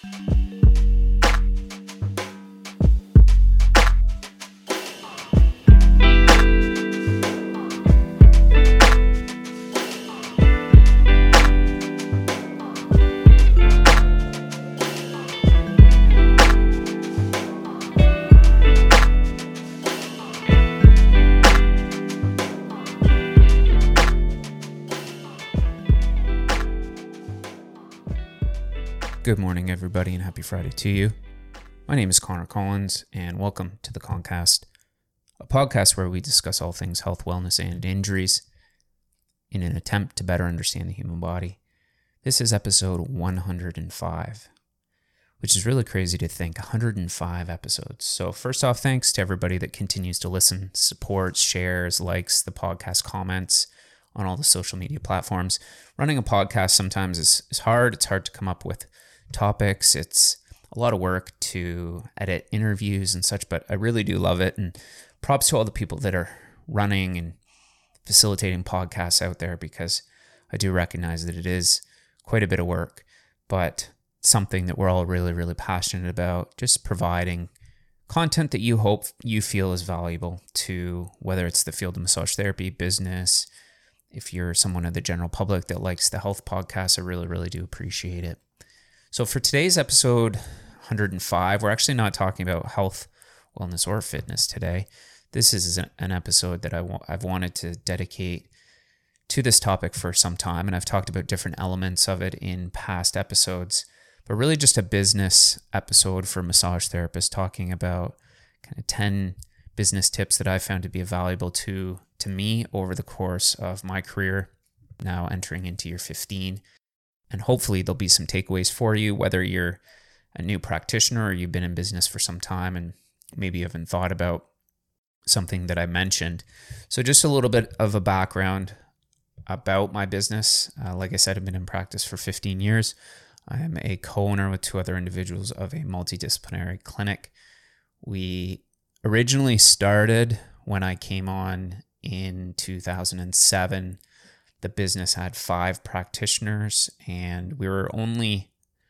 Good morning, everybody, and happy Friday to you. My name is Connor Collins, and welcome to the Concast, a podcast where we discuss all things health, wellness, and injuries in an attempt to better understand the human body. This is episode 105, which is really crazy to think, 105 episodes. So first off, thanks to everybody that continues to listen, supports, shares, likes the podcast, comments on all the social media platforms. Running a podcast sometimes is hard. It's hard to come up with topics. It's a lot of work to edit interviews and such, but I really do love it. And props to all the people that are running and facilitating podcasts out there, because I do recognize that it is quite a bit of work, but something that we're all really, really passionate about, just providing content that you feel is valuable to, whether it's the field of massage therapy, business. If you're someone of the general public that likes the health podcast, I really, really do appreciate it. So for today's episode 105, we're actually not talking about health, wellness, or fitness today. This is an episode that I've wanted to dedicate to this topic for some time, and I've talked about different elements of it in past episodes, but really just a business episode for massage therapists, talking about kind of 10 business tips that I found to be valuable to me over the course of my career, now entering into year 15. And hopefully there'll be some takeaways for you, whether you're a new practitioner or you've been in business for some time and maybe you haven't thought about something that I mentioned. So just a little bit of a background about my business. Like I said, I've been in practice for 15 years. I am a co-owner with two other individuals of a multidisciplinary clinic. We originally started when I came on in 2007. The business had 5 practitioners, and we only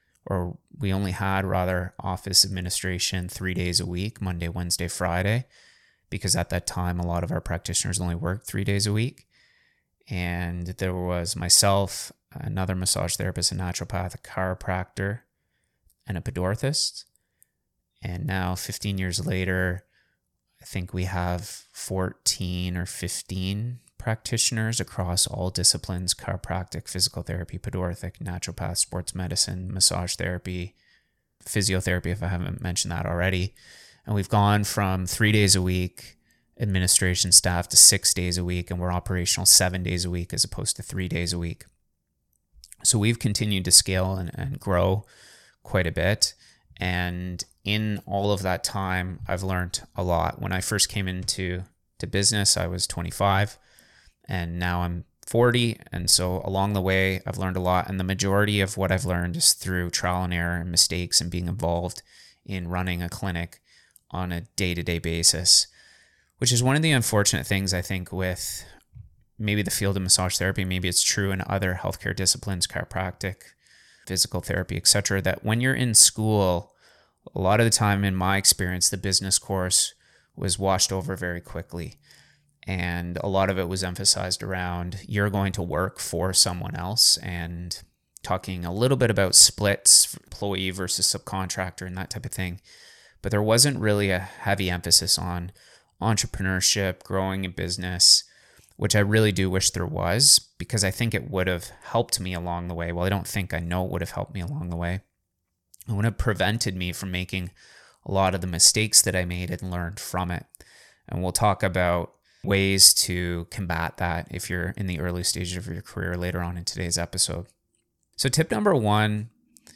had office administration 3 days a week, Monday, Wednesday, Friday, because at that time, a lot of our practitioners only worked 3 days a week. And there was myself, another massage therapist, a naturopath, a chiropractor, and a podorthist. And now 15 years later, I think we have 14 or 15 practitioners across all disciplines: chiropractic, physical therapy, podorthic, naturopath, sports medicine, massage therapy, physiotherapy, if I haven't mentioned that already. And we've gone from 3 days a week administration staff to 6 days a week, and we're operational 7 days a week as opposed to 3 days a week. So we've continued to scale and grow quite a bit. And in all of that time, I've learned a lot. When I first came into business, I was 25, and now I'm 40. And so along the way, I've learned a lot. And the majority of what I've learned is through trial and error and mistakes and being involved in running a clinic on a day-to-day basis, which is one of the unfortunate things, I think, with maybe the field of massage therapy. Maybe it's true in other healthcare disciplines, chiropractic, physical therapy, etc., that when you're in school, a lot of the time, in my experience, the business course was washed over very quickly. And a lot of it was emphasized around you're going to work for someone else, and talking a little bit about splits, employee versus subcontractor and that type of thing. But there wasn't really a heavy emphasis on entrepreneurship, growing a business, which I really do wish there was, because I think it would have helped me along the way. Well, I know it would have helped me along the way. It would have prevented me from making a lot of the mistakes that I made and learned from it. And we'll talk about ways to combat that if you're in the early stages of your career later on in today's episode. So tip number 1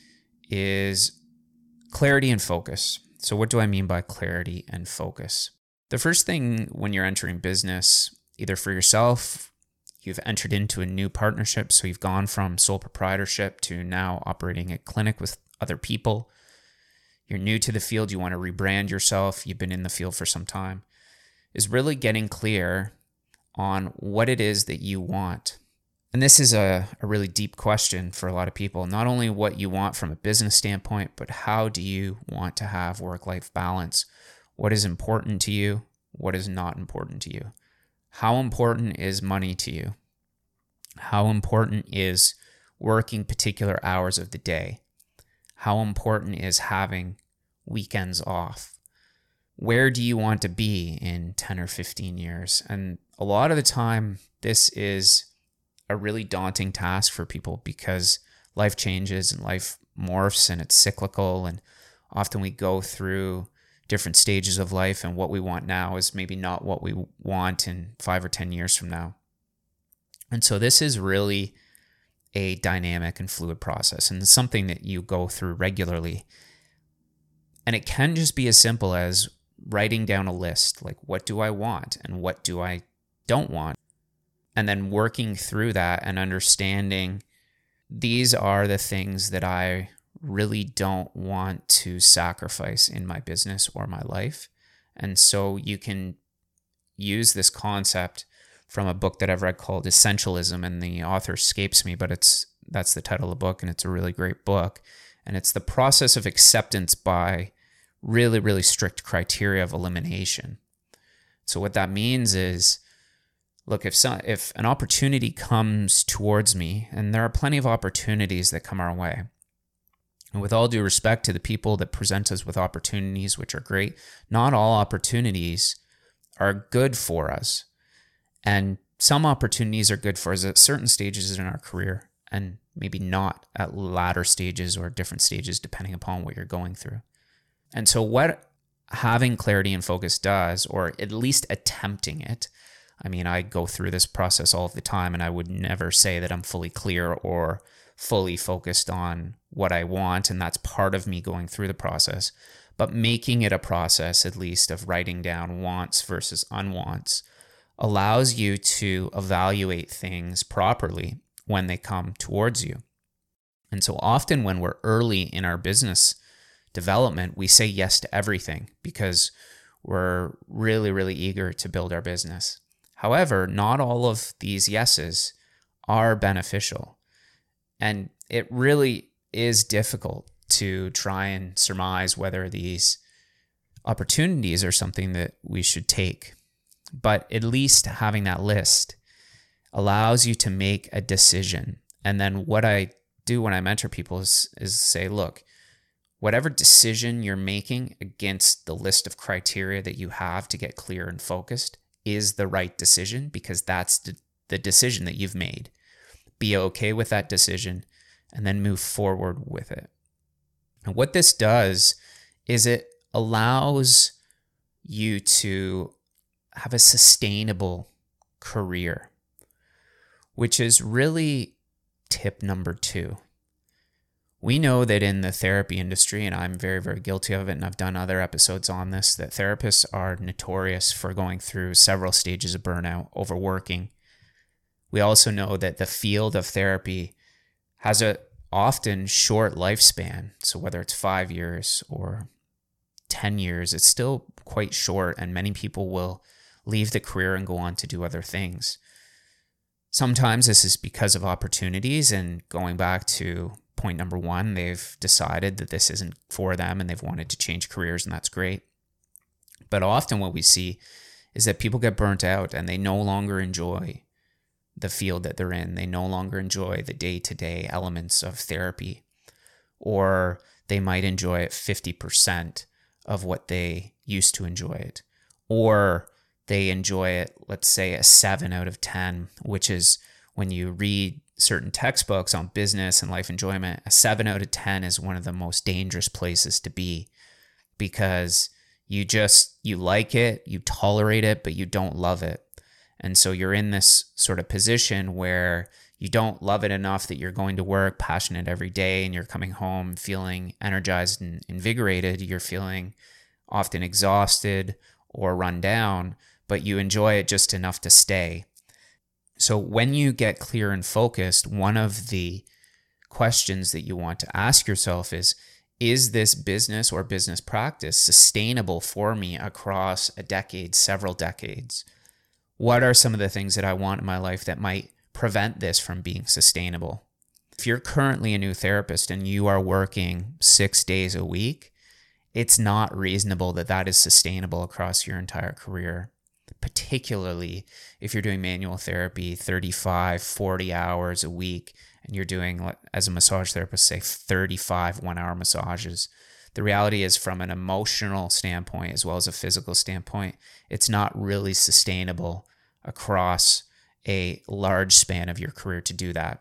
is clarity and focus. So what do I mean by clarity and focus? The first thing when you're entering business, either for yourself, you've entered into a new partnership, so you've gone from sole proprietorship to now operating a clinic with other people. You're new to the field, you want to rebrand yourself, you've been in the field for some time, is really getting clear on what it is that you want And this is a really deep question for a lot of people. Not only what you want from a business standpoint, but how do you want to have work-life balance? What is important to you? What is not important to you? How important is money to you? How important is working particular hours of the day? How important is having weekends off? Where do you want to be in 10 or 15 years? And a lot of the time, this is a really daunting task for people because life changes and life morphs and it's cyclical, and often we go through different stages of life, and what we want now is maybe not what we want in 5 or 10 years from now. And so this is really a dynamic and fluid process, and it's something that you go through regularly. And it can just be as simple as writing down a list, like what do I want and what do I don't want? And then working through that and understanding these are the things that I really don't want to sacrifice in my business or my life. And so you can use this concept from a book that I've read called Essentialism, and the author escapes me, but that's the title of the book, and it's a really great book. And it's the process of acceptance by really, really strict criteria of elimination. So what that means is, look, if an opportunity comes towards me, and there are plenty of opportunities that come our way, and with all due respect to the people that present us with opportunities, which are great, not all opportunities are good for us. And some opportunities are good for us at certain stages in our career, and maybe not at latter stages or different stages, depending upon what you're going through. And so what having clarity and focus does, or at least attempting it, I mean, I go through this process all of the time, and I would never say that I'm fully clear or fully focused on what I want, and that's part of me going through the process. But making it a process, at least, of writing down wants versus unwants allows you to evaluate things properly when they come towards you. And so often when we're early in our business development, we say yes to everything because we're really, really eager to build our business. However, not all of these yeses are beneficial. And it really is difficult to try and surmise whether these opportunities are something that we should take. But at least having that list allows you to make a decision. And then what I do when I mentor people is say, look, whatever decision you're making against the list of criteria that you have to get clear and focused is the right decision, because that's the decision that you've made. Be okay with that decision and then move forward with it. And what this does is it allows you to have a sustainable career, which is really tip number 2. We know that in the therapy industry, and I'm very, very guilty of it, and I've done other episodes on this, that therapists are notorious for going through several stages of burnout, overworking. We also know that the field of therapy has a often short lifespan. So whether it's 5 years or 10 years, it's still quite short, and many people will leave the career and go on to do other things. Sometimes this is because of opportunities, and going back to point number 1, they've decided that this isn't for them and they've wanted to change careers, and that's great. But often what we see is that people get burnt out and they no longer enjoy the field that they're in. They no longer enjoy the day-to-day elements of therapy, or they might enjoy it 50% of what they used to enjoy it, or they enjoy it, let's say, a 7 out of 10, which is when you read certain textbooks on business and life enjoyment, a 7 out of 10 is one of the most dangerous places to be, because you like it, you tolerate it, but you don't love it. And so you're in this sort of position where you don't love it enough that you're going to work passionate every day, and you're coming home feeling energized and invigorated. You're feeling often exhausted or run down, but you enjoy it just enough to stay. So when you get clear and focused, one of the questions that you want to ask yourself is this business or business practice sustainable for me across a decade, several decades? What are some of the things that I want in my life that might prevent this from being sustainable. If you're currently a new therapist and you are working 6 days a week, it's not reasonable that that is sustainable across your entire career, particularly if you're doing manual therapy 35, 40 hours a week, and you're doing, as a massage therapist, say 35 one-hour massages. The reality is, from an emotional standpoint as well as a physical standpoint, it's not really sustainable across a large span of your career to do that.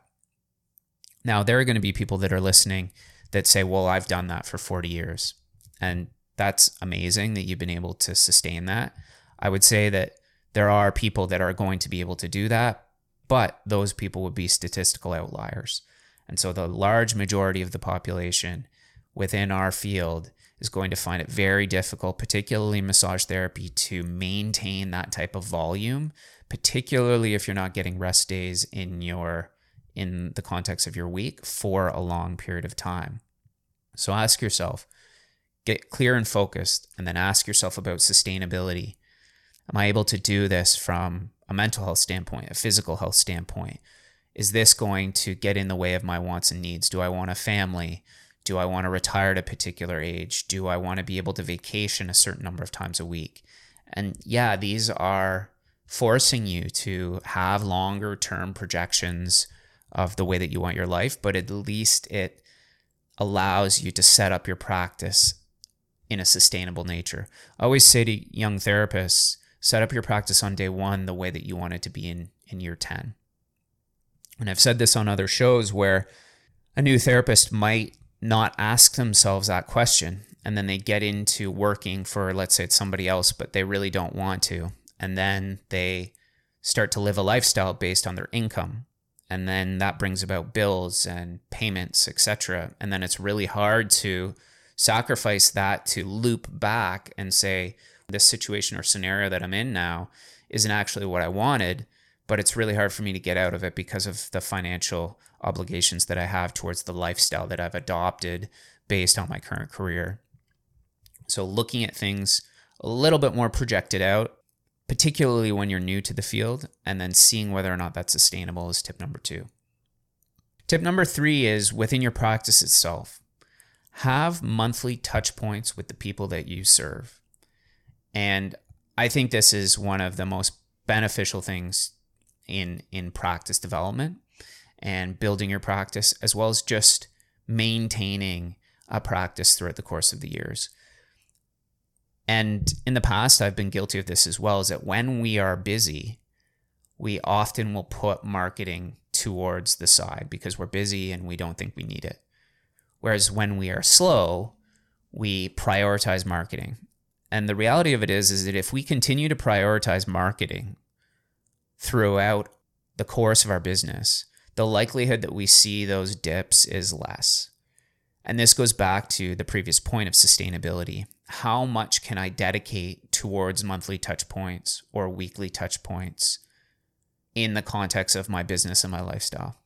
Now, there are going to be people that are listening that say, well, I've done that for 40 years. And that's amazing that you've been able to sustain that. I would say that there are people that are going to be able to do that, but those people would be statistical outliers. And so the large majority of the population within our field is going to find it very difficult, particularly massage therapy, to maintain that type of volume, particularly if you're not getting rest days in the context of your week for a long period of time. So ask yourself, get clear and focused, and then ask yourself about sustainability. Am I able to do this from a mental health standpoint, a physical health standpoint? Is this going to get in the way of my wants and needs? Do I want a family? Do I want to retire at a particular age? Do I want to be able to vacation a certain number of times a week? And yeah, these are forcing you to have longer term projections of the way that you want your life, but at least it allows you to set up your practice in a sustainable nature. I always say to young therapists, set up your practice on day one the way that you want it to be in year 10. And I've said this on other shows where a new therapist might not ask themselves that question, and then they get into working for, let's say it's somebody else, but they really don't want to. And then they start to live a lifestyle based on their income. And then that brings about bills and payments, etc. And then it's really hard to sacrifice that to loop back and say, this situation or scenario that I'm in now isn't actually what I wanted, but it's really hard for me to get out of it because of the financial obligations that I have towards the lifestyle that I've adopted based on my current career. So looking at things a little bit more projected out, particularly when you're new to the field, and then seeing whether or not that's sustainable is tip number 2. Tip number 3 is within your practice itself, have monthly touch points with the people that you serve. And I think this is one of the most beneficial things in practice development and building your practice, as well as just maintaining a practice throughout the course of the years. And in the past, I've been guilty of this as well, is that when we are busy, we often will put marketing towards the side because we're busy and we don't think we need it. Whereas when we are slow, we prioritize marketing. And the reality of it is that if we continue to prioritize marketing throughout the course of our business, the likelihood that we see those dips is less. And this goes back to the previous point of sustainability. How much can I dedicate towards monthly touch points or weekly touch points in the context of my business and my lifestyle?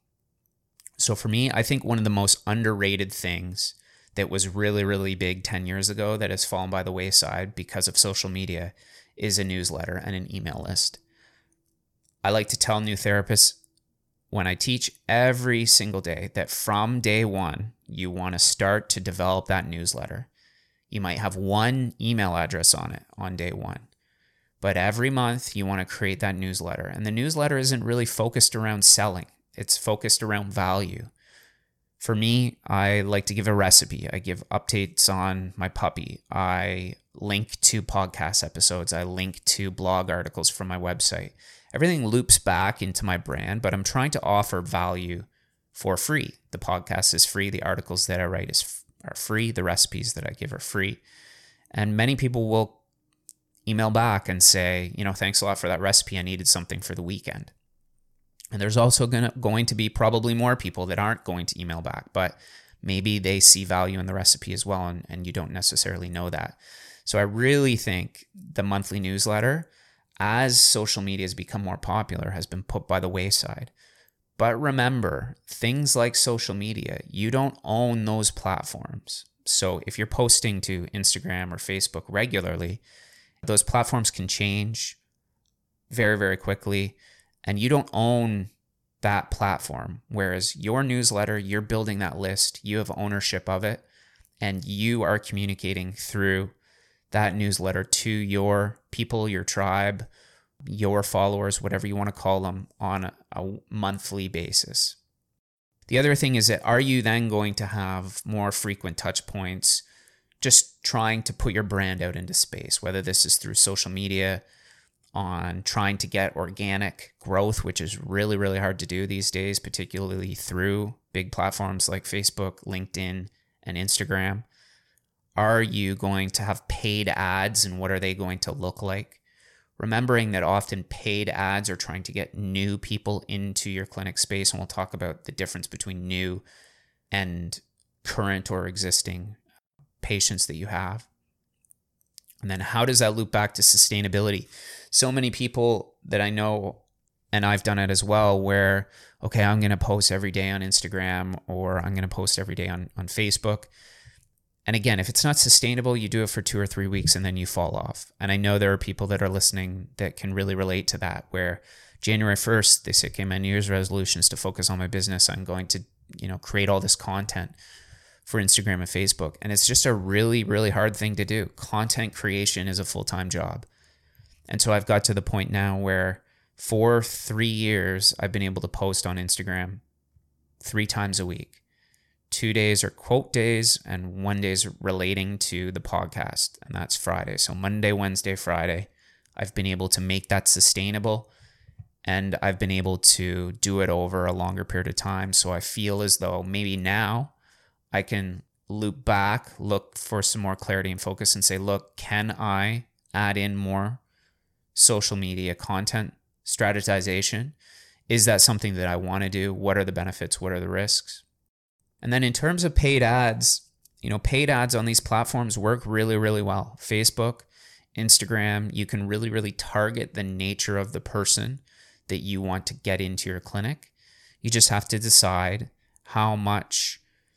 So for me, I think one of the most underrated things that was really, really big 10 years ago that has fallen by the wayside because of social media is a newsletter and an email list. I like to tell new therapists when I teach every single day that from day one, you want to start to develop that newsletter. You might have one email address on it on day one, but every month you want to create that newsletter. And the newsletter isn't really focused around selling. It's focused around value. For me, I like to give a recipe. I give updates on my puppy. I link to podcast episodes. I link to blog articles from my website. Everything loops back into my brand, but I'm trying to offer value for free. The podcast is free. The articles that I write are free. The recipes that I give are free. And many people will email back and say, thanks a lot for that recipe. I needed something for the weekend. And there's also going to be probably more people that aren't going to email back, but maybe they see value in the recipe as well, and you don't necessarily know that. So I really think the monthly newsletter, as social media has become more popular, has been put by the wayside. But remember, things like social media, you don't own those platforms. So if you're posting to Instagram or Facebook regularly, those platforms can change very, very quickly. And you don't own that platform. Whereas your newsletter, you're building that list, you have ownership of it, and you are communicating through that newsletter to your people, your tribe, your followers, whatever you want to call them, on a monthly basis. The other thing is that, are you then going to have more frequent touch points, just trying to put your brand out into space, whether this is through social media, on trying to get organic growth, which is really, really hard to do these days, particularly through big platforms like Facebook, LinkedIn, and Instagram. Are you going to have paid ads, and what are they going to look like? Remembering that often paid ads are trying to get new people into your clinic space, and we'll talk about the difference between new and current or existing patients that you have. And then how does that loop back to sustainability? So many people that I know, and I've done it as well, where, okay, I'm going to post every day on Instagram, or I'm going to post every day on Facebook. And again, if it's not sustainable, you do it for 2 or 3 weeks and then you fall off. And I know there are people that are listening that can really relate to that, where January 1st, they say, okay, my New Year's resolution is to focus on my business. I'm going to, create all this content for Instagram and Facebook. And it's just a really, really hard thing to do. Content creation is a full-time job. And so I've got to the point now where for 3 years, I've been able to post on Instagram 3 times a week. 2 days are quote days, and 1 day is relating to the podcast, and that's Friday. So Monday, Wednesday, Friday, I've been able to make that sustainable, and I've been able to do it over a longer period of time. So I feel as though maybe now I can loop back, look for some more clarity and focus, and say, look, can I add in more social media content strategization? Is that something that I want to do? What are the benefits? What are the risks? And then in terms of paid ads, paid ads on these platforms work really, really well. Facebook, Instagram, you can really, really target the nature of the person that you want to get into your clinic. You just have to decide how much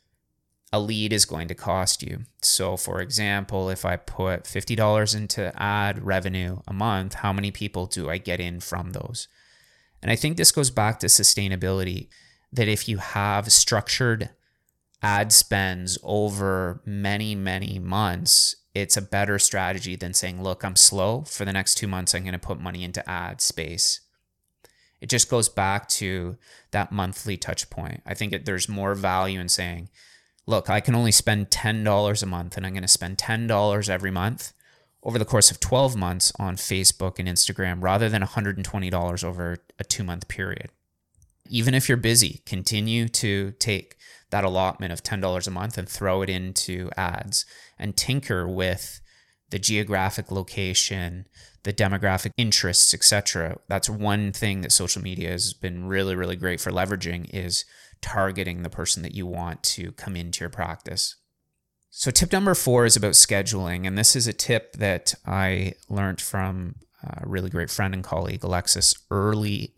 a lead is going to cost you. So for example, if I put $50 into ad revenue a month, how many people do I get in from those? And I think this goes back to sustainability, that if you have structured ad spends over many, many months, it's a better strategy than saying, look, I'm slow. For the next 2 months, I'm going to put money into ad space. It just goes back to that monthly touch point. I think there's more value in saying, look, I can only spend $10 a month, and I'm going to spend $10 every month over the course of 12 months on Facebook and Instagram, rather than $120 over a 2-month period. Even if you're busy, continue to take that allotment of $10 a month and throw it into ads, and tinker with the geographic location, the demographic interests, etc. That's one thing that social media has been really, really great for leveraging, is targeting the person that you want to come into your practice. So tip number 4 is about scheduling. And this is a tip that I learned from a really great friend and colleague, Alexis, early-ish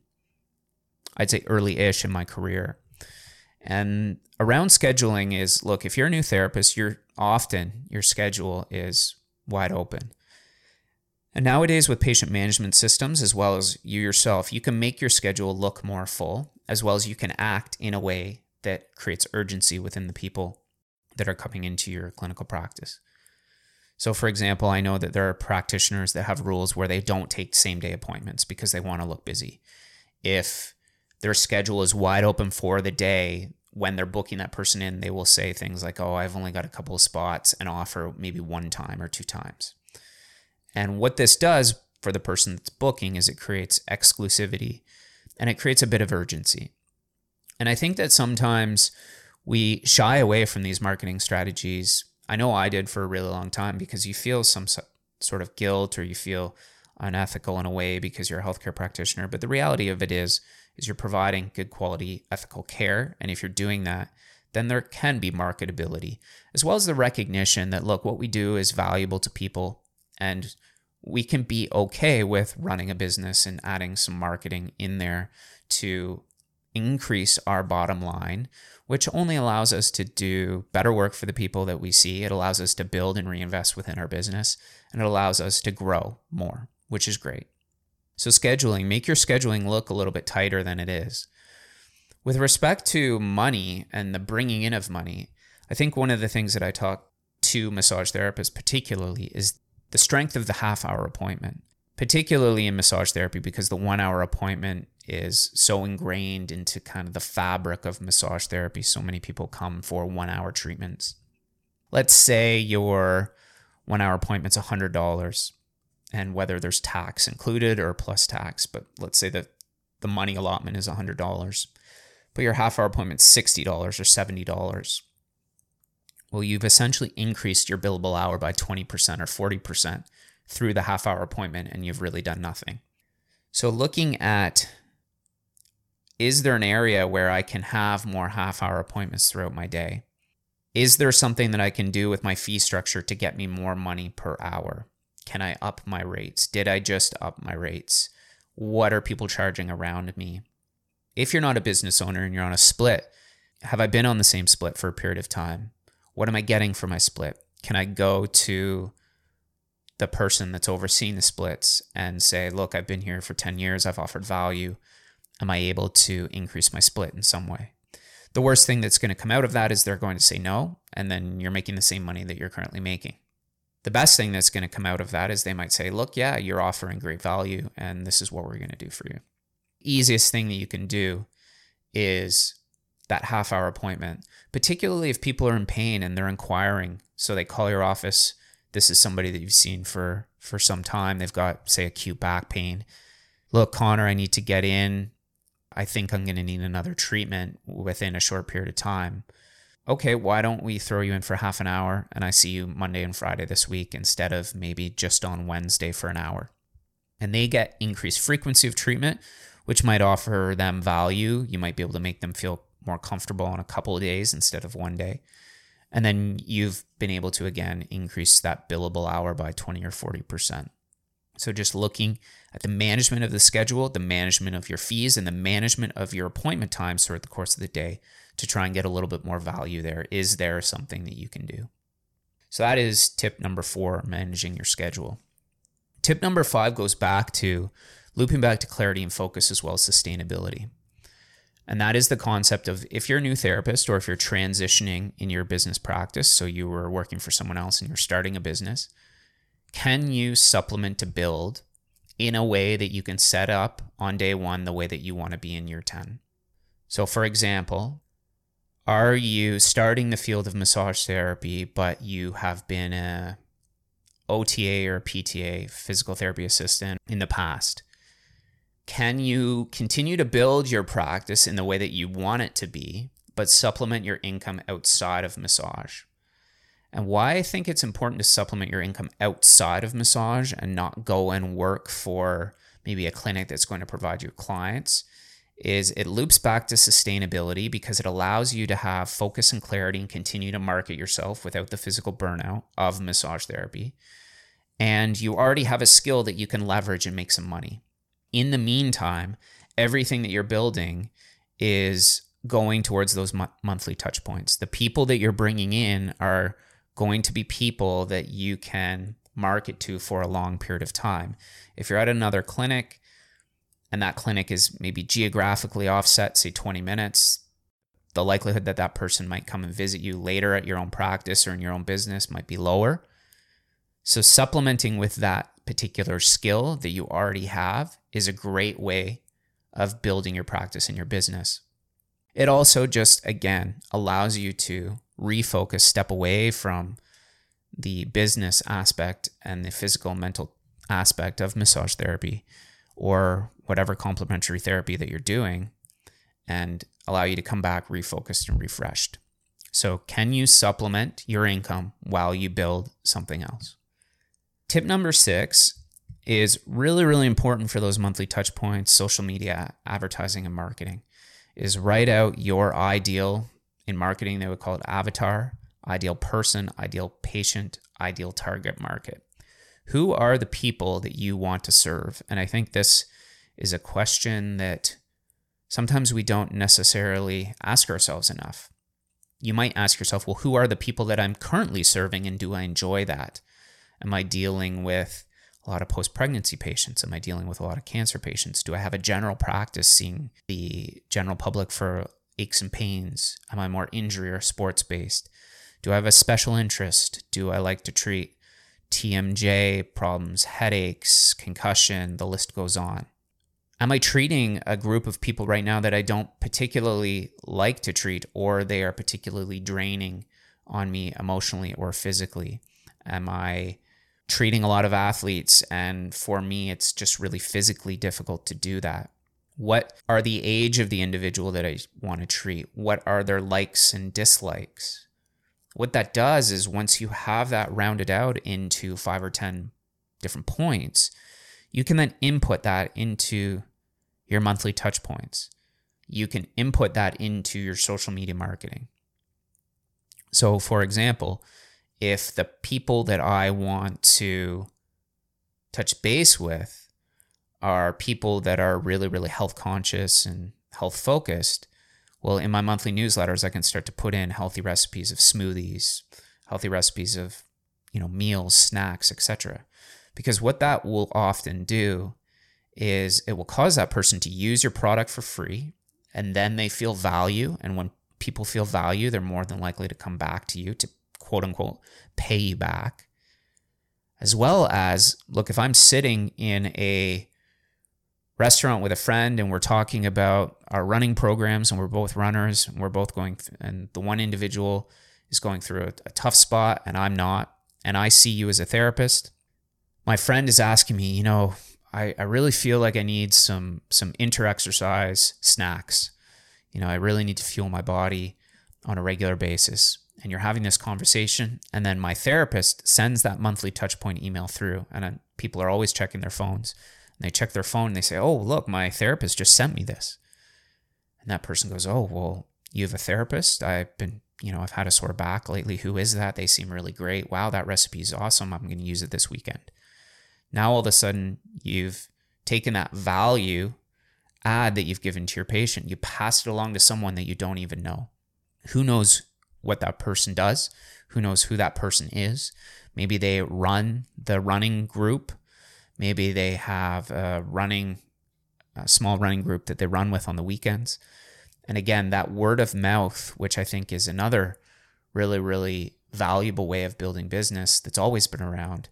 in my career. And around scheduling is, look, if you're a new therapist, your schedule is wide open. And nowadays with patient management systems, as well as you yourself, you can make your schedule look more full, as well as you can act in a way that creates urgency within the people that are coming into your clinical practice. So for example, I know that there are practitioners that have rules where they don't take same-day appointments because they want to look busy. If their schedule is wide open for the day, when they're booking that person in, they will say things like, oh, I've only got a couple of spots, and offer maybe 1 time or 2 times. And what this does for the person that's booking is it creates exclusivity, and it creates a bit of urgency. And I think that sometimes we shy away from these marketing strategies. I know I did for a really long time, because you feel some sort of guilt, or you feel unethical in a way because you're a healthcare practitioner. But the reality of it is you're providing good quality, ethical care. And if you're doing that, then there can be marketability, as well as the recognition that, look, what we do is valuable to people, and we can be okay with running a business and adding some marketing in there to increase our bottom line, which only allows us to do better work for the people that we see. It allows us to build and reinvest within our business, and it allows us to grow more, which is great. So scheduling, make your scheduling look a little bit tighter than it is. With respect to money and the bringing in of money, I think one of the things that I talk to massage therapists particularly is the strength of the half-hour appointment, particularly in massage therapy, because the 1 hour appointment is so ingrained into kind of the fabric of massage therapy. So many people come for 1 hour treatments. Let's say your 1 hour appointment's $100, and whether there's tax included or plus tax, but let's say that the money allotment is $100, but your half hour appointment's $60 or $70. Well, you've essentially increased your billable hour by 20% or 40% through the half hour appointment, and you've really done nothing. So looking at, is there an area where I can have more half hour appointments throughout my day? Is there something that I can do with my fee structure to get me more money per hour? Can I up my rates? Did I just up my rates? What are people charging around me? If you're not a business owner and you're on a split, have I been on the same split for a period of time? What am I getting for my split? Can I go to the person that's overseeing the splits and say, look, I've been here for 10 years. I've offered value. Am I able to increase my split in some way? The worst thing that's going to come out of that is they're going to say no, and then you're making the same money that you're currently making. The best thing that's going to come out of that is they might say, look, yeah, you're offering great value, and this is what we're going to do for you. Easiest thing that you can do is that half hour appointment, particularly if people are in pain and they're inquiring. So they call your office. This is somebody that you've seen for some time. They've got, say, acute back pain. Look, Connor, I need to get in. I think I'm going to need another treatment within a short period of time. Okay, why don't we throw you in for half an hour and I see you Monday and Friday this week instead of maybe just on Wednesday for an hour. And they get increased frequency of treatment, which might offer them value. You might be able to make them feel more comfortable on a couple of days instead of one day. And then you've been able to, again, increase that billable hour by 20 or 40%. So just looking at the management of the schedule, the management of your fees, and the management of your appointment times throughout the course of the day to try and get a little bit more value there. Is there something that you can do? So that is tip number 4, managing your schedule. Tip number 5 goes back to looping back to clarity and focus as well as sustainability. And that is the concept of, if you're a new therapist or if you're transitioning in your business practice, so you were working for someone else and you're starting a business, can you supplement to build in a way that you can set up on day 1 the way that you want to be in year 10? So for example, are you starting the field of massage therapy, but you have been a OTA or a PTA, physical therapy assistant, in the past? Can you continue to build your practice in the way that you want it to be, but supplement your income outside of massage? And why I think it's important to supplement your income outside of massage and not go and work for maybe a clinic that's going to provide you clients is it loops back to sustainability, because it allows you to have focus and clarity and continue to market yourself without the physical burnout of massage therapy. And you already have a skill that you can leverage and make some money. In the meantime, everything that you're building is going towards those monthly touch points. The people that you're bringing in are going to be people that you can market to for a long period of time. If you're at another clinic and that clinic is maybe geographically offset, say 20 minutes, the likelihood that that person might come and visit you later at your own practice or in your own business might be lower. So supplementing with that particular skill that you already have is a great way of building your practice and your business. It also just, again, allows you to refocus, step away from the business aspect and the physical and mental aspect of massage therapy or whatever complementary therapy that you're doing, and allow you to come back refocused and refreshed. So can you supplement your income while you build something else? Tip number 6 is really, really important for those monthly touch points, social media, advertising, and marketing, is write out your ideal. In marketing, they would call it avatar, ideal person, ideal patient, ideal target market. Who are the people that you want to serve? And I think this is a question that sometimes we don't necessarily ask ourselves enough. You might ask yourself, well, who are the people that I'm currently serving, and do I enjoy that? Am I dealing with a lot of post-pregnancy patients? Am I dealing with a lot of cancer patients? Do I have a general practice seeing the general public for aches and pains? Am I more injury or sports-based? Do I have a special interest? Do I like to treat TMJ problems, headaches, concussion? The list goes on. Am I treating a group of people right now that I don't particularly like to treat, or they are particularly draining on me emotionally or physically? Am I treating a lot of athletes, and for me, it's just really physically difficult to do that? What are the age of the individual that I want to treat? What are their likes and dislikes? What that does is once you have that rounded out into 5 or 10 different points, you can then input that into your monthly touch points. You can input that into your social media marketing. So for example, if the people that I want to touch base with are people that are really, really health conscious and health focused, well, in my monthly newsletters, I can start to put in healthy recipes of smoothies, healthy recipes of, meals, snacks, etc. Because what that will often do is it will cause that person to use your product for free, and then they feel value. And when people feel value, they're more than likely to come back to you to quote unquote pay you back. As well as, look, if I'm sitting in a restaurant with a friend and we're talking about our running programs and we're both runners and we're both and the one individual is going through a tough spot and I'm not, and I see you as a therapist, my friend is asking me, I really feel like I need some inter-exercise snacks. I really need to fuel my body on a regular basis. And you're having this conversation, and then my therapist sends that monthly touchpoint email through, and people are always checking their phones. And they check their phone and they say, oh, look, my therapist just sent me this. And that person goes, oh, well, you have a therapist? I've had a sore back lately. Who is that? They seem really great. Wow, that recipe is awesome. I'm going to use it this weekend. Now, all of a sudden, you've taken that value add that you've given to your patient. You pass it along to someone that you don't even know. Who knows what that person does? Who knows who that person is? Maybe they run the running group. Maybe they have a small running group that they run with on the weekends. And again, that word of mouth, which I think is another really, really valuable way of building business that's always been around,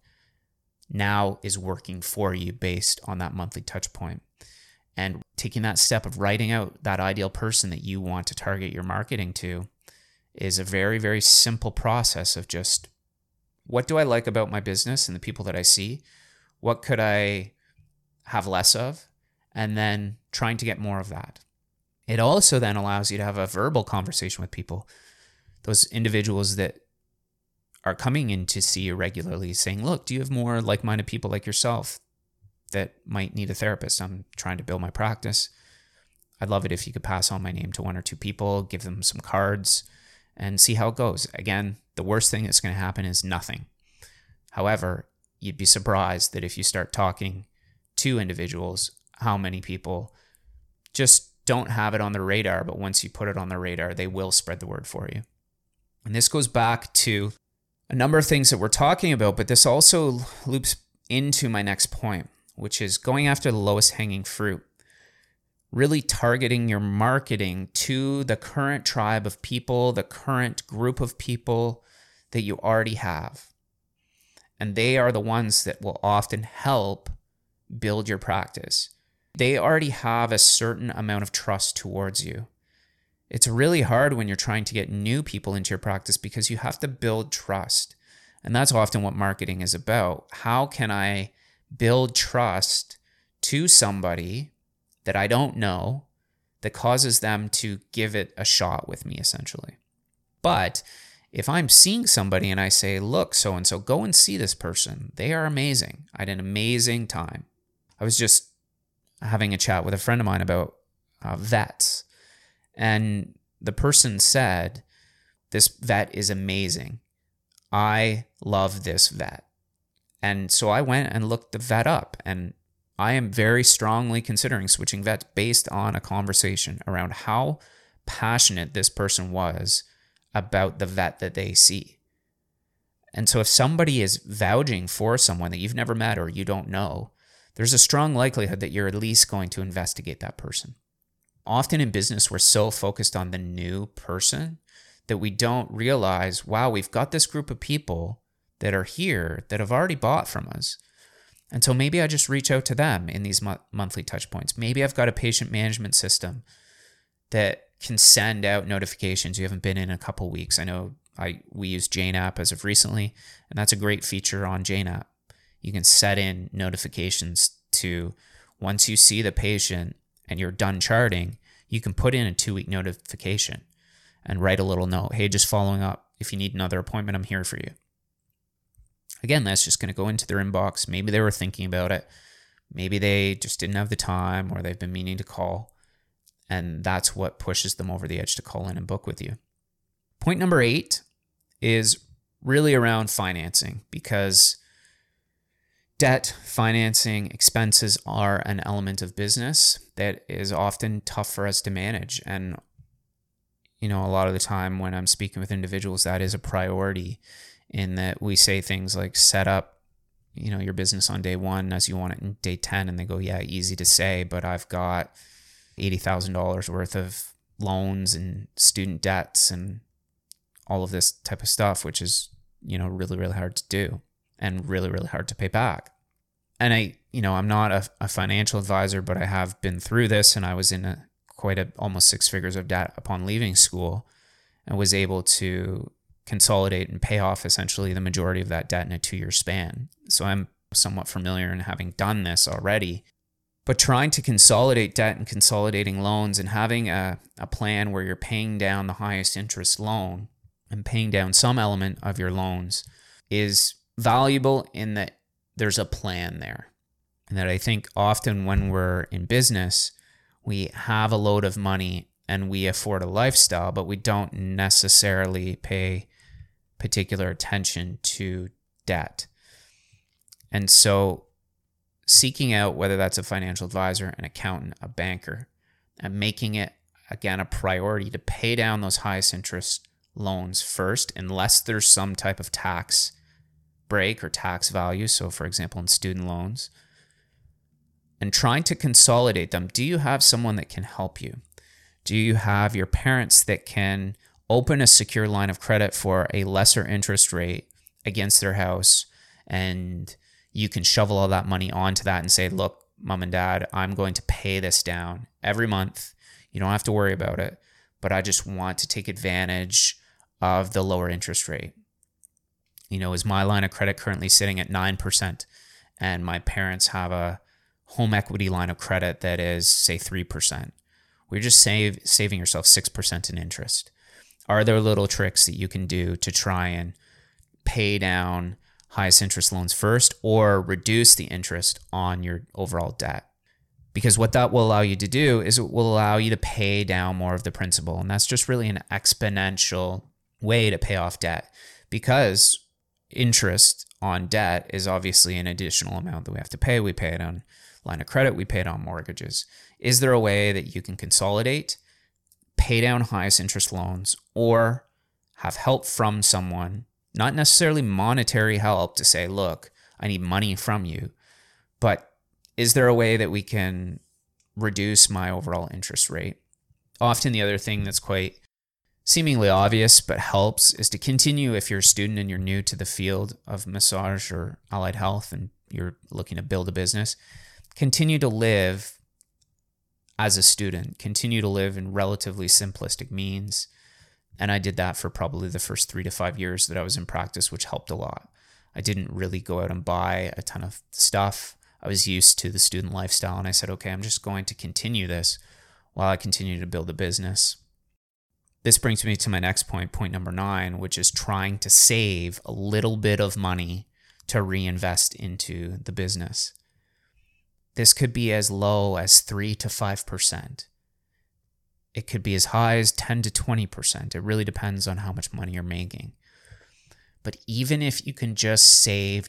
now is working for you based on that monthly touch point. And taking that step of writing out that ideal person that you want to target your marketing to is a very, very simple process of just, what do I like about my business and the people that I see? What could I have less of? And then trying to get more of that. It also then allows you to have a verbal conversation with people, those individuals that are coming in to see you regularly, saying, look, do you have more like-minded people like yourself that might need a therapist? I'm trying to build my practice. I'd love it if you could pass on my name to 1 or 2 people, give them some cards, and see how it goes. Again, the worst thing that's going to happen is nothing. However, you'd be surprised that if you start talking to individuals, how many people just don't have it on their radar, but once you put it on their radar, they will spread the word for you. And this goes back to a number of things that we're talking about, but this also loops into my next point, which is going after the lowest hanging fruit. Really targeting your marketing to the current tribe of people, the current group of people that you already have. And they are the ones that will often help build your practice. They already have a certain amount of trust towards you. It's really hard when you're trying to get new people into your practice because you have to build trust. And that's often what marketing is about. How can I build trust to somebody that I don't know that causes them to give it a shot with me, essentially? But if I'm seeing somebody and I say, look, so-and-so, go and see this person. They are amazing. I had an amazing time. I was just having a chat with a friend of mine about vets. And the person said, this vet is amazing. I love this vet. And so I went and looked the vet up, and I am very strongly considering switching vets based on a conversation around how passionate this person was about the vet that they see. And so if somebody is vouching for someone that you've never met or you don't know, there's a strong likelihood that you're at least going to investigate that person. Often in business, we're so focused on the new person that we don't realize, wow, we've got this group of people that are here that have already bought from us. And so maybe I just reach out to them in these monthly touch points. Maybe I've got a patient management system that can send out notifications. You haven't been in a couple weeks. I know we use Jane App as of recently, and that's a great feature on Jane App. You can set in notifications to, once you see the patient and you're done charting, you can put in a 2-week notification and write a little note. Hey, just following up. If you need another appointment, I'm here for you. Again, that's just going to go into their inbox. Maybe they were thinking about it. Maybe they just didn't have the time, or they've been meaning to call. And that's what pushes them over the edge to call in and book with you. Point number 8 is really around financing, because debt, financing, expenses are an element of business that is often tough for us to manage. And, a lot of the time when I'm speaking with individuals, that is a priority, in that we say things like set up, your business on day 1 as you want it in day 10. And they go, yeah, easy to say, but I've got $80,000 worth of loans and student debts and all of this type of stuff, which is, really, really hard to do and really, really hard to pay back. And I'm not a financial advisor, but I have been through this, and I was in almost 6 figures of debt upon leaving school, and was able to consolidate and pay off essentially the majority of that debt in a 2-year span. So I'm somewhat familiar in having done this already. But trying to consolidate debt and consolidating loans and having a plan where you're paying down the highest interest loan and paying down some element of your loans is valuable, in that there's a plan there. And that I think often when we're in business, we have a load of money and we afford a lifestyle, but we don't necessarily pay particular attention to debt. And so seeking out, whether that's a financial advisor, an accountant, a banker, and making it, again, a priority to pay down those highest interest loans first, unless there's some type of tax break or tax value. So for example, in student loans, and trying to consolidate them. Do you have someone that can help you? Do you have your parents that can open a secure line of credit for a lesser interest rate against their house, and you can shovel all that money onto that and say, look, mom and dad, I'm going to pay this down every month. You don't have to worry about it, but I just want to take advantage of the lower interest rate. Is my line of credit currently sitting at 9%, and my parents have a home equity line of credit that is, say, 3%. We're just saving yourself 6% in interest. Are there little tricks that you can do to try and pay down highest interest loans first, or reduce the interest on your overall debt? Because what that will allow you to do is it will allow you to pay down more of the principal. And that's just really an exponential way to pay off debt, because interest on debt is obviously an additional amount that we have to pay. We pay it on line of credit, we pay it on mortgages. Is there a way that you can consolidate, pay down highest interest loans, or have help from someone, not necessarily monetary help to say, look, I need money from you, but is there a way that we can reduce my overall interest rate? Often the other thing that's quite seemingly obvious but helps is to continue, if you're a student and you're new to the field of massage or allied health and you're looking to build a business, continue to live as a student, continue to live in relatively simplistic means. And I did that for probably the first 3 to 5 years that I was in practice, which helped a lot. I didn't really go out and buy a ton of stuff. I was used to the student lifestyle, and I said, okay, I'm just going to continue this while I continue to build a business. This brings me to my next point, point number 9, which is trying to save a little bit of money to reinvest into the business. This could be as low as 3 to 5%. It could be as high as 10 to 20%. It really depends on how much money you're making. But even if you can just save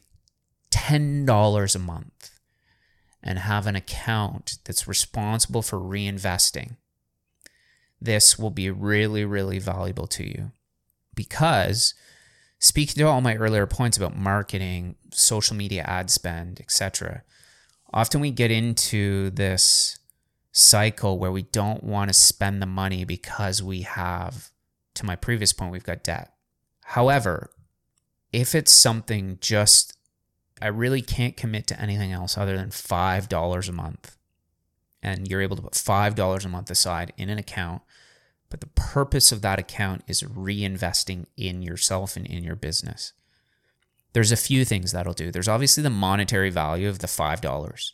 $10 a month and have an account that's responsible for reinvesting, this will be really, really valuable to you, because Speaking to all my earlier points about marketing, social media ad spend, etc., often we get into this cycle where we don't want to spend the money because we have, to my previous point, we've got debt. However, if it's something just, I really can't commit to anything else other than $5 a month, and you're able to put $5 a month aside in an account, but the purpose of that account is reinvesting in yourself and in your business. There's a few things that'll do. There's obviously the monetary value of the $5.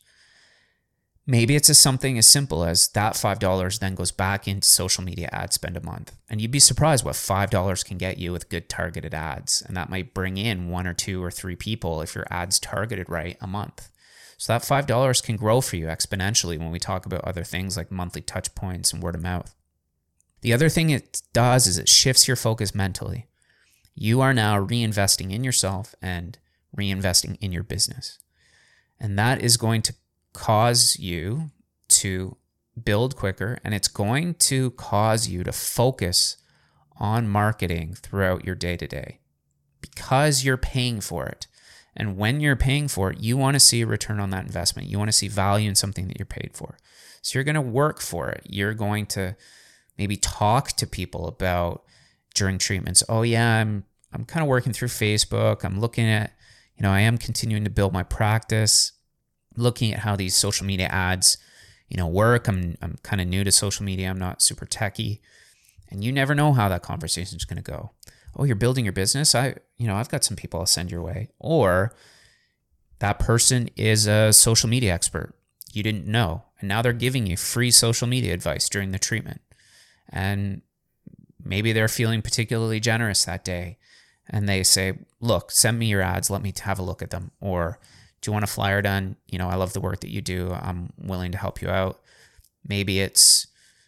Maybe it's something as simple as that $5 then goes back into social media ad spend a month. And you'd be surprised what $5 can get you with good targeted ads. And that might bring in 1 or 2 or 3 people if your ad's targeted right a month. So that $5 can grow for you exponentially when we talk about other things like monthly touch points and word of mouth. The other thing it does is it shifts your focus mentally. You are now reinvesting in yourself and reinvesting in your business. And that is going to cause you to build quicker, and it's going to cause you to focus on marketing throughout your day-to-day because you're paying for it. And when you're paying for it, you want to see a return on that investment. You want to see value in something that you're paid for. So you're going to work for it. You're going to maybe talk to people about during treatments. Oh yeah, I'm kind of working through Facebook. I'm looking at, I am continuing to build my practice, looking at how these social media ads, work. I'm kind of new to social media. I'm not super techie, and you never know how that conversation is going to go. Oh, you're building your business. I've got some people I'll send your way. Or that person is a social media expert. You didn't know, and now they're giving you free social media advice during the treatment. And maybe they're feeling particularly generous that day. And they say, look, send me your ads. Let me have a look at them. Or do you want a flyer done? I love the work that you do. I'm willing to help you out. Maybe it's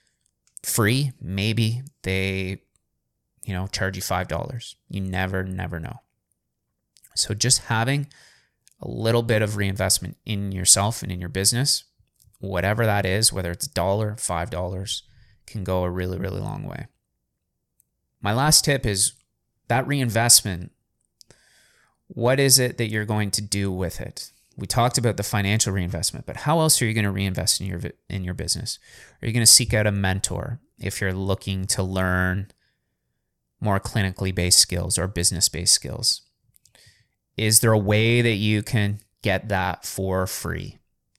free. Maybe they, charge you $5. You never know. So just having a little bit of reinvestment in yourself and in your business, whatever that is, whether it's $1, $5, can go a really, really long way. My last tip is that reinvestment. What is it that you're going to do with it? We talked about the financial reinvestment, but how else are you going to reinvest in your business? Are you going to seek out a mentor if you're looking to learn more clinically based skills or business-based skills? Is there a way that you can get that for free?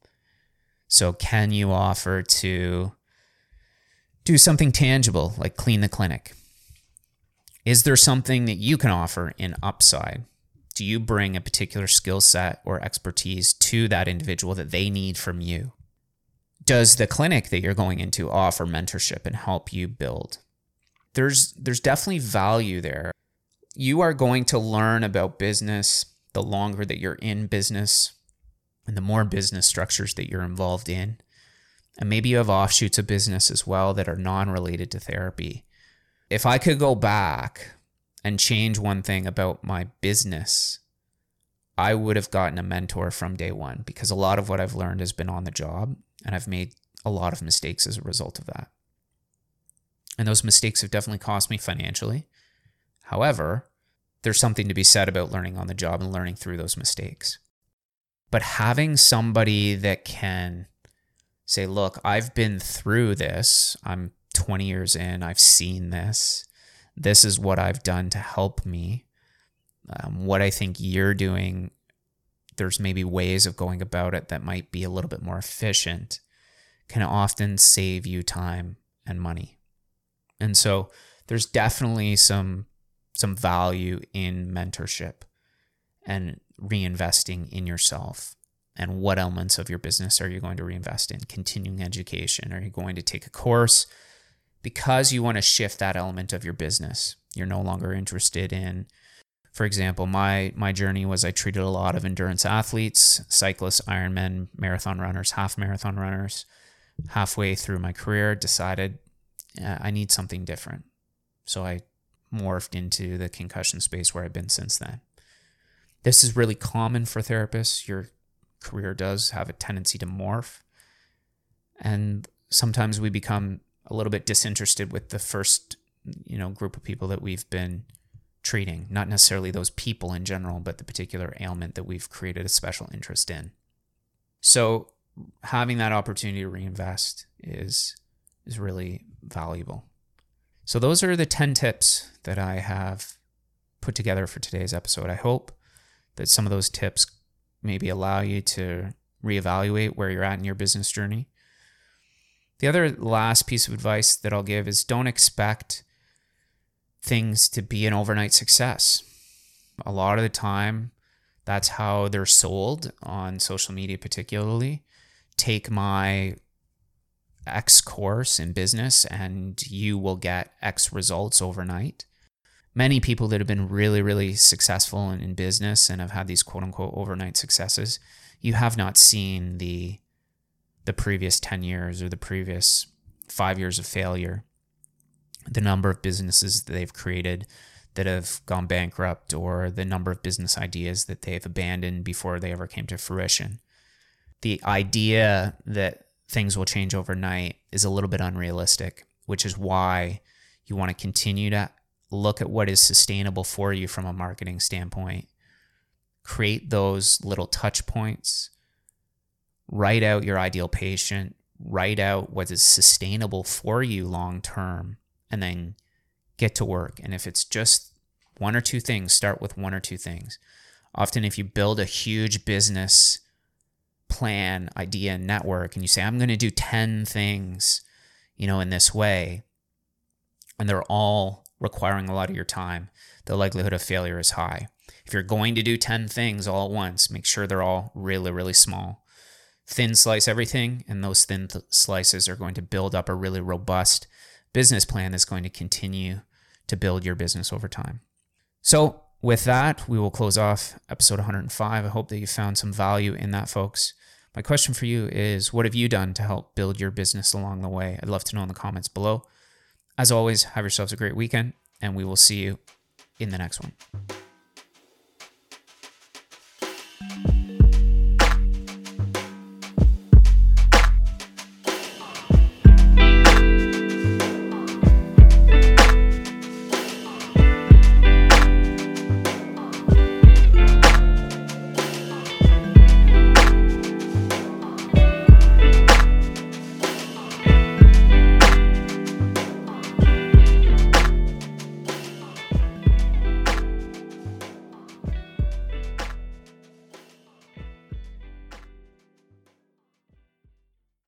So can you offer to do something tangible like clean the clinic? Is there something that you can offer in upside? Do you bring a particular skill set or expertise to that individual that they need from you? Does the clinic that you're going into offer mentorship and help you build? There's definitely value there. You are going to learn about business the longer that you're in business and the more business structures that you're involved in. And maybe you have offshoots of business as well that are non-related to therapy. If I could go back and change one thing about my business, I would have gotten a mentor from day one, because a lot of what I've learned has been on the job, and I've made a lot of mistakes as a result of that. And those mistakes have definitely cost me financially. However, there's something to be said about learning on the job and learning through those mistakes. But having somebody that can say, look, I've been through this. I'm 20 years in. I've seen this. This is what I've done to help me. What I think you're doing, there's maybe ways of going about it that might be a little bit more efficient, can often save you time and money. And so there's definitely some value in mentorship and reinvesting in yourself. And what elements of your business are you going to reinvest in? Continuing education? Are you going to take a course because you want to shift that element of your business? You're no longer interested in, for example, my journey was I treated a lot of endurance athletes, cyclists, Ironmen, marathon runners, half marathon runners. Halfway through my career, decided I need something different. So I morphed into the concussion space where I've been since then. This is really common for therapists. Your career does have a tendency to morph. And sometimes we become a little bit disinterested with the first, group of people that we've been treating, not necessarily those people in general, but the particular ailment that we've created a special interest in. So having that opportunity to reinvest is really valuable. So those are the 10 tips that I have put together for today's episode. I hope that some of those tips maybe allow you to reevaluate where you're at in your business journey. The other last piece of advice that I'll give is don't expect things to be an overnight success. A lot of the time, that's how they're sold on social media particularly. Take my X course in business and you will get X results overnight. Many people that have been really, really successful in business and have had these quote unquote overnight successes, you have not seen the previous 10 years or the previous 5 years of failure, the number of businesses that they've created that have gone bankrupt, or the number of business ideas that they've abandoned before they ever came to fruition. The idea that things will change overnight is a little bit unrealistic, which is why you want to continue to look at what is sustainable for you from a marketing standpoint. Create those little touch points. Write out your ideal patient. Write out what is sustainable for you long term, and then get to work. And if it's just one or two things, start with one or two things. Often if you build a huge business plan, idea, and network, and you say, I'm going to do 10 things, in this way, and they're all requiring a lot of your time, the likelihood of failure is high. If you're going to do 10 things all at once, make sure they're all really, really small. Thin slice everything, and those thin slices are going to build up a really robust business plan that's going to continue to build your business over time. So with that, we will close off episode 105. I hope that you found some value in that, folks. My question for you is, what have you done to help build your business along the way? I'd love to know in the comments below. As always, have yourselves a great weekend, and we will see you in the next one.